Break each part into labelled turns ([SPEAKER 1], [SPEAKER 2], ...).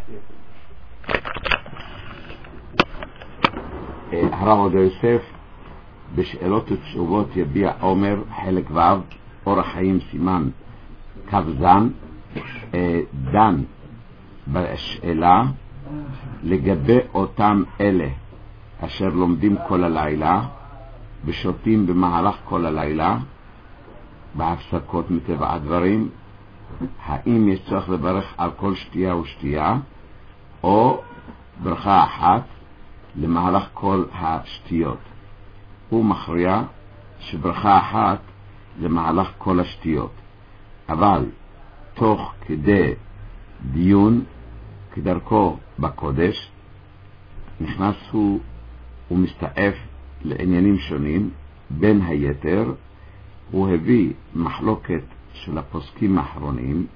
[SPEAKER 1] הרב עובדיה יוסף בשאלות ותשובות יביע עומר חלק ו' אורח חיים סימן כ"ז דן בשאלה לגבי אותם אלה אשר לומדים כל הלילה ושותים במהלך כל הלילה בהפסקות מטבע הדברים, האם יש צורך לברך על כל שתייה ושתייה או ברכה אחת למהלך כל השתיות? הוא מכריע שברכה אחת למהלך כל השתיות, אבל תוך כדי דיון כדרכו בקודש נכנס הוא ומסתעף לעניינים שונים. בין היתר הוא הביא מחלוקת של הפוסקים האחרונים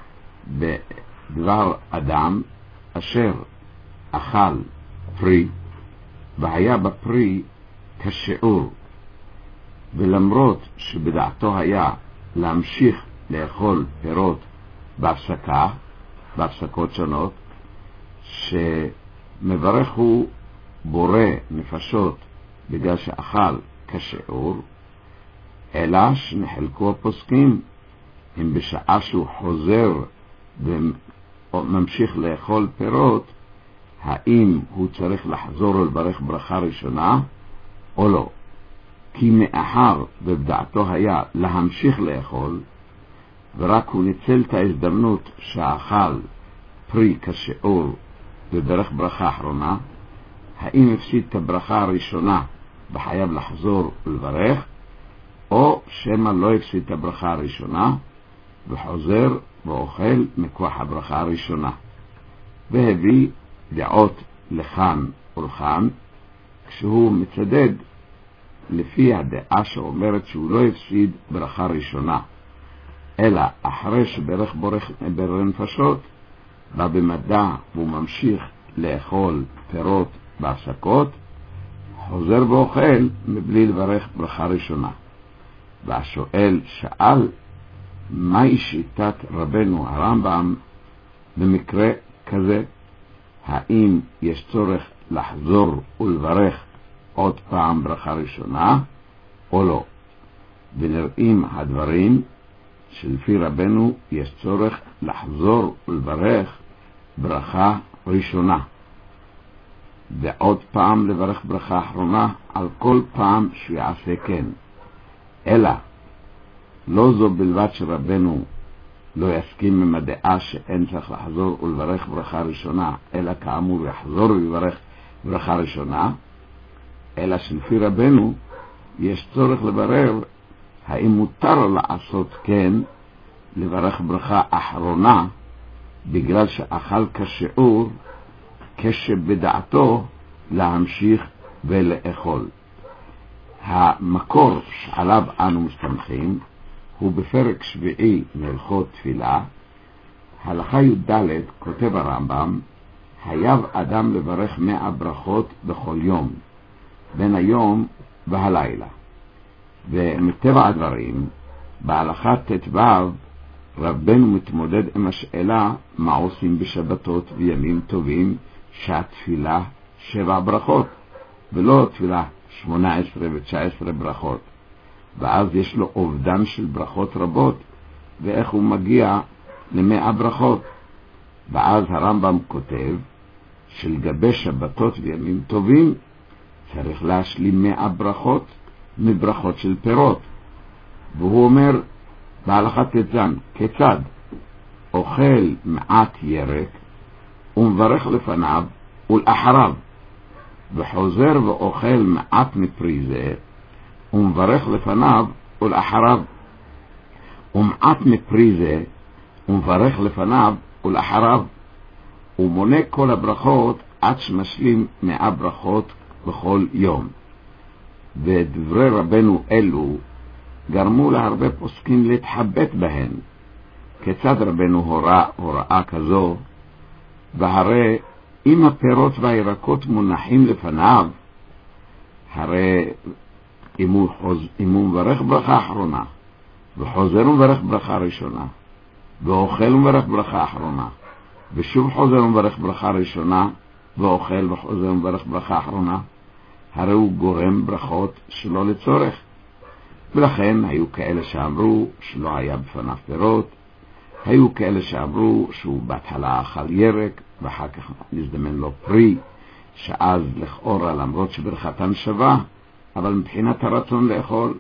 [SPEAKER 1] בדבר אדם אשר אכל פרי והיה בפרי כשיעור, ולמרות שבדעתו היה להמשיך לאכול פירות בהפסקות שונות, שמברך הוא בורא נפשות בגלל שאכל כשיעור, אלא שנחלקו הפוסקים אם בשעה שהוא חוזר וממשיך לאכול פירות, האם הוא צריך לחזור ולברך ברכה ראשונה או לא. כי מאחר ובדעתו היה להמשיך לאכול ורק הוא ניצל את ההזדמנות שאכל פרי כשיעור וברך ברכה אחרונה, האם הפסיד את הברכה הראשונה וחייב לחזור ולברך, או שמא לא הפסיד את הברכה הראשונה וחוזר ואוכל מכוח הברכה הראשונה. והביא דעות לכאן ולכאן, כשהוא מצדד לפי הדעה שאומרת שהוא לא הפסיד ברכה ראשונה, אלא אחרי שברך בורא נפשות בא במדע והוא ממשיך לאכול פירות בהפסקות, חוזר ואוכל מבלי לברך ברכה ראשונה. והשואל שאל מהי שיטת רבנו הרמב"ם במקרה כזה, האם יש צורך לחזור ולברך עוד פעם ברכה ראשונה או לא? ונראים הדברים שלפי רבנו יש צורך לחזור ולברך ברכה ראשונה ועוד פעם לברך ברכה אחרונה על כל פעם שיעשה כן. אלא לא זו בלבד שרבנו לא יסכים עם הדעה שאין צריך לחזור ולברך ברכה ראשונה, אלא כאמור יחזור ולברך ברכה ראשונה, אלא שלפי רבנו יש צורך לברר האם מותר לעשות כן לברך ברכה אחרונה בגלל שאכל כשיעור, כשבדעתו להמשיך ולאכול. המקור שעליו אנו מסתמכים הוא בפרק שביעי מהלכות תפילה, הלכה י"ד. כותב הרמב"ם, חייב אדם לברך 100 ברכות בכל יום בין היום והלילה. ומטבע הדברים בהלכה ט"ו רבנו מתמודד עם השאלה מה עושים בשבתות וימים טובים שהתפילה 7 ברכות ולא תפילה 18 ו-19 ברכות, ואז יש לו אובדן של ברכות רבות, ואיך הוא מגיע ל100 ברכות. ואז הרמב"ם כותב שלגבי שבתות וימים טובים צריך להשלים 100 ברכות מברכות של פירות. והוא אומר בהלכה ט"ז, כיצד? אוכל מעט ירק ומברך לפניו ולאחריו, וחוזר ואוכל מעט מפרי זה ומברך לפניו ולאחריו, ומעט מפרי זה ומברך לפניו ולאחריו, ומונה כל הברכות עד שמשלים 100 ברכות בכל יום. ודברי רבנו אלו גרמו להרבה פוסקים להתחבט בהן. כיצד רבנו הוראה כזו? והרי אם הפירות והירקות מונחים לפניו, הרי אם הוא מברך ברכה אחרונה וחוזר ומברך ברכה ראשונה ואוכל ומברך ברכה אחרונה ושוב חוזר ומברך ברכה ראשונה, ואוכל וחוזר ומברך ברכה אחרונה, הרי הוא גורם ברכות שלא לצורך. ולכן היו כאלה שאמרו שלא היה בפניו פירות, היו כאלה שאמרו שהוא בהתחלה אכל ירק, ואחר כך נזדמן לו פרי, שאז לכאורה למרות שברכתן שווה, אבל מבחינת הרצון לאכול,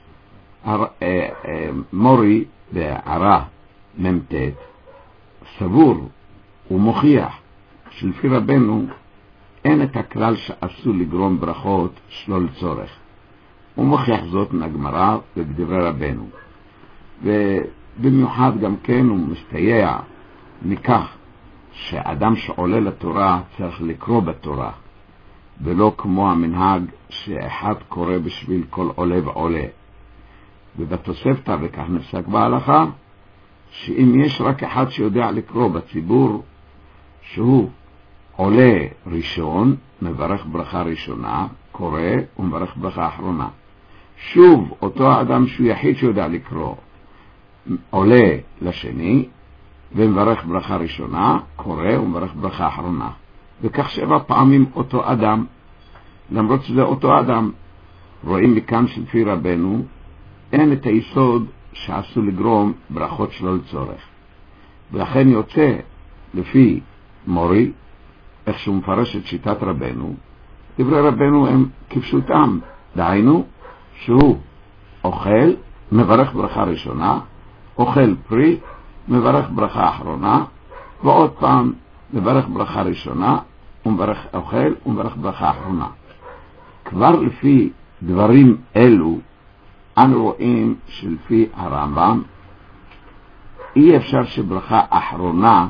[SPEAKER 1] מורי בהערה ממתת סבור ומוכיח שלפי רבנו אין את הכלל שאסור לגרום ברכות שלא לצורך. הוא מוכיח זאת מהגמרא ובדברי רבנו, ובמיוחד גם כן הוא מסתייע מכך שאדם שעולה לתורה צריך לקרוא בתורה, ולא כמו המנהג שאחד קורא בשביל כל עולה ועולה. ובתוספתא, וכך נפסק בהלכה, שאם יש רק אחד שיודע לקרוא בציבור, שהוא עולה ראשון, מברך ברכה ראשונה, קורא ומברך ברכה אחרונה. שוב, אותו האדם שהוא יחיד שיודע לקרוא, עולה לשני, ומברך ברכה ראשונה, קורא ומברך ברכה אחרונה. וכך 7 פעמים אותו אדם, למרות שזה אותו אדם. רואים מכאן שלפי רבנו, אין את היסוד שעשו לגרום ברכות שלא לצורך. ולכן יוצא לפי מורי, איך שהוא מפרש את שיטת רבנו, דברי רבנו הם כפשוטם, דהיינו שהוא אוכל, מברך ברכה ראשונה, אוכל פרי, מברך ברכה אחרונה, ועוד פעם מברך ברכה ראשונה, ומברך אוכל ומברך ברכה אחרונה. כבר לפי דברים אלו, אנו רואים שלפי הרמב"ם, אי אפשר שברכה אחרונה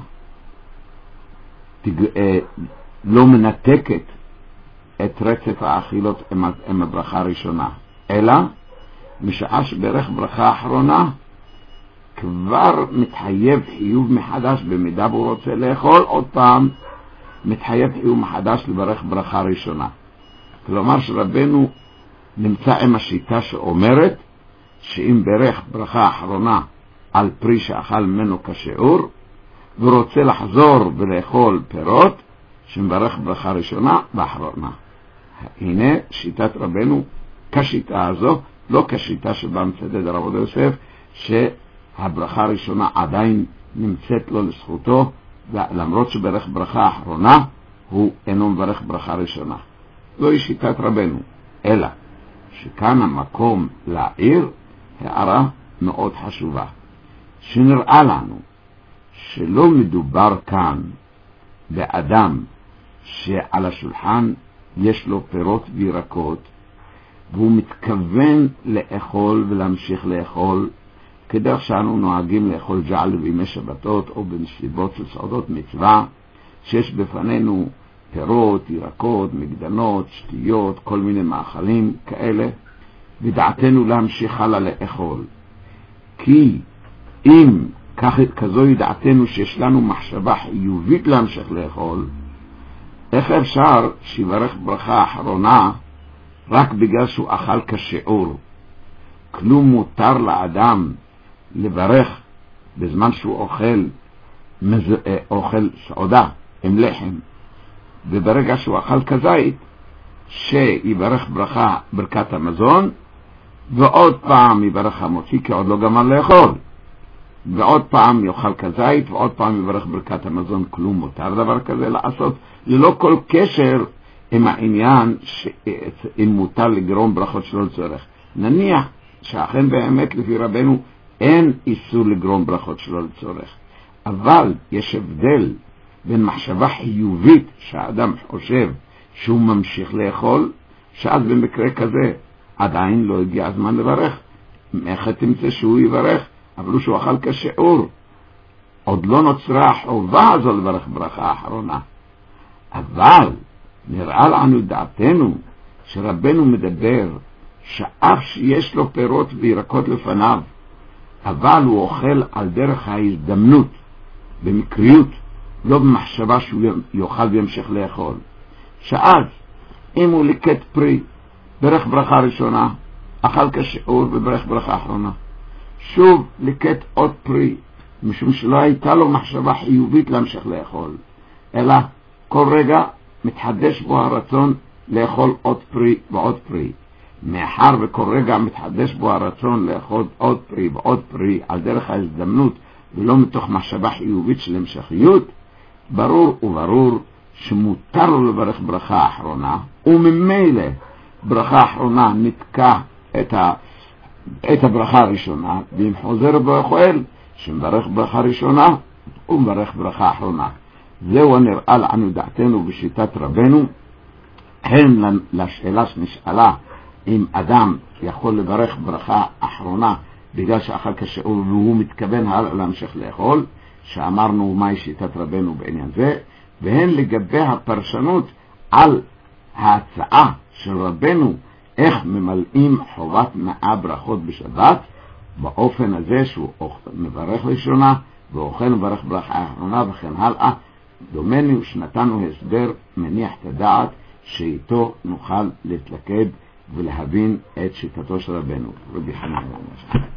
[SPEAKER 1] לא מנתקת את רצף האכילות עם הברכה הראשונה, אלא משעה שברך ברכה אחרונה, כבר מתחייב חיוב מחדש, במידה והוא רוצה לאכול עוד פעם, מתחייב חיוב מחדש לברך ברכה ראשונה. כלומר שרבנו נמצא עם השיטה שאומרת שאם ברך ברכה אחרונה על פרי שאכל ממנו כשיעור, ורוצה לחזור ולאכול פירות, שמברך ברכה ראשונה ואחרונה. הנה שיטת רבנו כשיטה הזו, לא כשיטה שבה מצדד הרב עובדיה יוסף, שהברכה הראשונה עדיין נמצאת לו לזכותו, למרות שברך ברכה אחרונה, הוא אינו מברך ברכה ראשונה. זוהי שיטת רבנו, אלא שכאן המקום להעיר הערה מאוד חשובה, שנראה לנו שלא מדובר כאן באדם שעל השולחן יש לו פירות וירקות, והוא מתכוון לאכול ולהמשיך לאכול, כדרך שאנו נוהגים לאכול ג'על בימי שבתות או בנסיבות של סעודות מצווה, שיש בפנינו פירות, ירקות, מגדנות, שטיות, כל מיני מאכלים כאלה, ודעתנו להמשיך הלאה לאכול. כי אם כזו דעתנו שיש לנו מחשבה חיובית להמשיך לאכול, איך אפשר שיברך ברכה אחרונה רק בגלל שהוא אכל כשיעור? כלום מותר לאדם לברך בזמן שהוא אוכל סעודה עם לחם, וברגע שהוא אכל כזית שיברך ברכת המזון, ועוד פעם יברך המוציא כי עוד לא גמר לאכול, ועוד פעם יאכל כזית, ועוד פעם יברך ברכת המזון. כלום מותר דבר כזה לעשות, ללא כל קשר עם העניין אם מותר לגרום ברכות שלא לצורך. נניח שאכן באמת לפי רבנו אין איסור לגרום ברכות שלא לצורך, אבל יש הבדל בין מחשבה חיובית שהאדם חושב שהוא ממשיך לאכול, שאז במקרה כזה עדיין לא הגיע הזמן לברך. איך תמצא שהוא יברך? אבל שהוא אכל כשיעור, עוד לא נוצרה החובה הזו לברך ברכה האחרונה. אבל נראה לנו דעתנו שרבנו מדבר שאף שיש לו פירות וירקות לפניו, אבל הוא אוכל על דרך ההזדמנות, במקריות, לא במחשבה שהוא יאכל וימשיך לאכול. שאז אם הוא ליקט פרי, ברך ברכה ראשונה, אכל כשיעור וברך ברכה אחרונה, שוב ליקט עוד פרי, משום שלא הייתה לו מחשבה חיובית להמשיך לאכול, אלא כל רגע מתחדש בו הרצון לאכול עוד פרי ועוד פרי. מאחר וכל רגע מתחדש בו הרצון לאכול עוד פרי ועוד פרי על דרך ההזדמנות ולא מתוך מחשבה חיובית של המשכיות, ברור שמותר לו לברך ברכה אחרונה, וממילא ברכה אחרונה נתקע את הברכה הראשונה, ואם חוזר באוכל שמברך ברכה ראשונה ומברך ברכה אחרונה. זהו הנראה לענו דעתנו בשיטת רבנו. הן לשאלה שנשאלה אם אדם יכול לברך ברכה אחרונה בגלל שאכל כשאול והוא מתכוון להמשיך לאכול, שאמרנו מהי שיטת רבנו בעניין זה, והן לגבי הפרשנות על ההצעה של רבנו איך ממלאים חובת 100 ברכות בשבת, באופן הזה שהוא מברך ראשונה ואוכל מברך ברכה אחרונה וכן הלאה. דומנו שנתנו הסבר מניח את הדעת שאיתו נוכל להתלכד ולהבין את שיטתו של רבנו רבי חנינא.